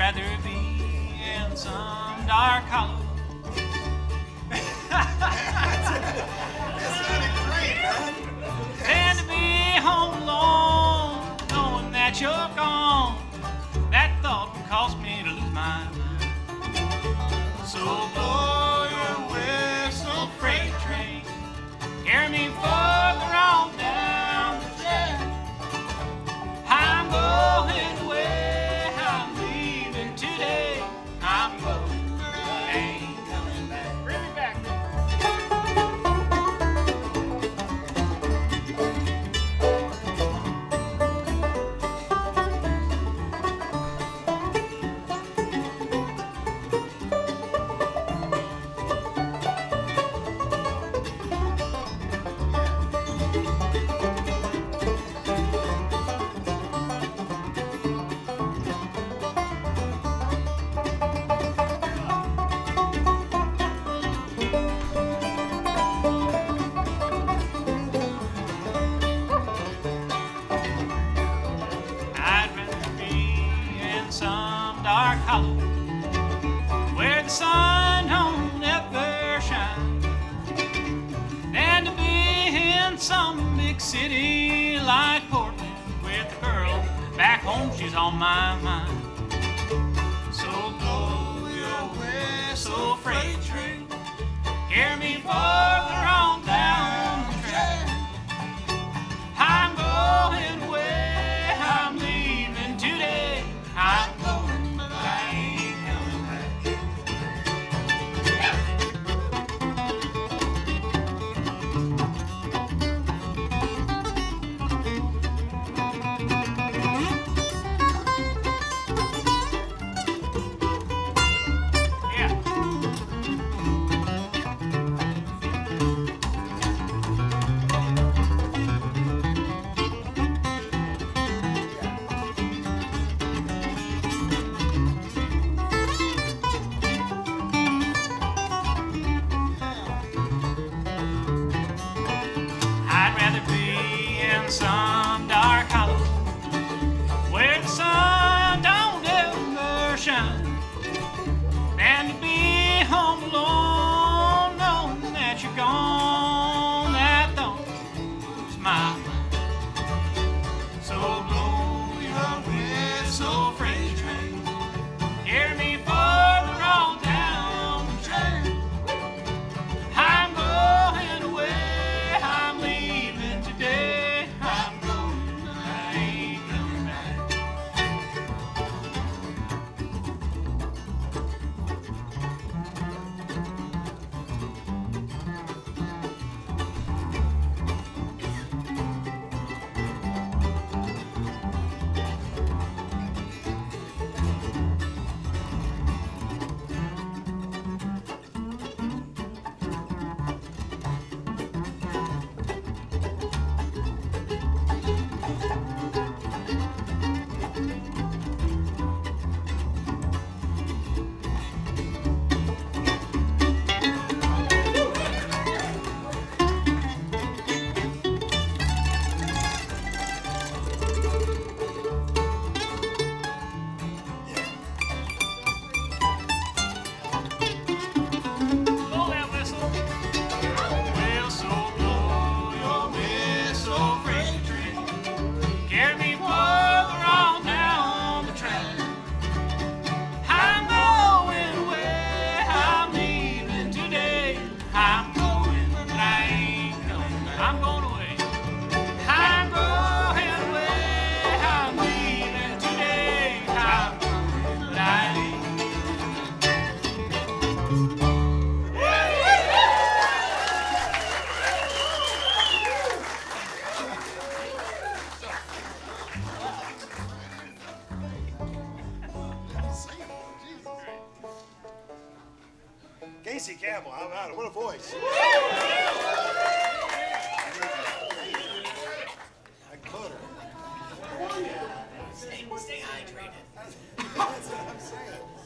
rather be in some dark hollow. Than to be home alone, knowing that you're gone. That thought would cause me to lose my mind. So blow your whistle, freight train, carry me further on down the track. I'm going away, I'm leaving today. I'm going, but I ain't coming back. Bring me back. I'd rather be in some dark hollow where the sun don't ever shine than to be in some big city like Portland with the girl back home, she's on my mind. So blow your whistle, freight train, carry me further on down the track. I'm going away, I'm leaving today. I'm going, but I ain't coming back. Yeah. I'd rather be in some dark hollow where the sun don't ever shine than to be home alone, knowing that you're gone. That don't lose my mind. So blow your whistle, freight train, carry me further on down the track. I'm going away, I'm leaving today. I'm going, but I ain't coming back. Blow that whistle. Whistle, blow your whistle, freight train, carry me further on down the track. I'm going away, I'm leaving today. I'm going, but I ain't coming back. I'm going away. I'm going away, I'm leaving today. I'm going, but I ain't. Casey Campbell, how about it? What a voice. Like butter. Stay hydrated. That's what I'm saying.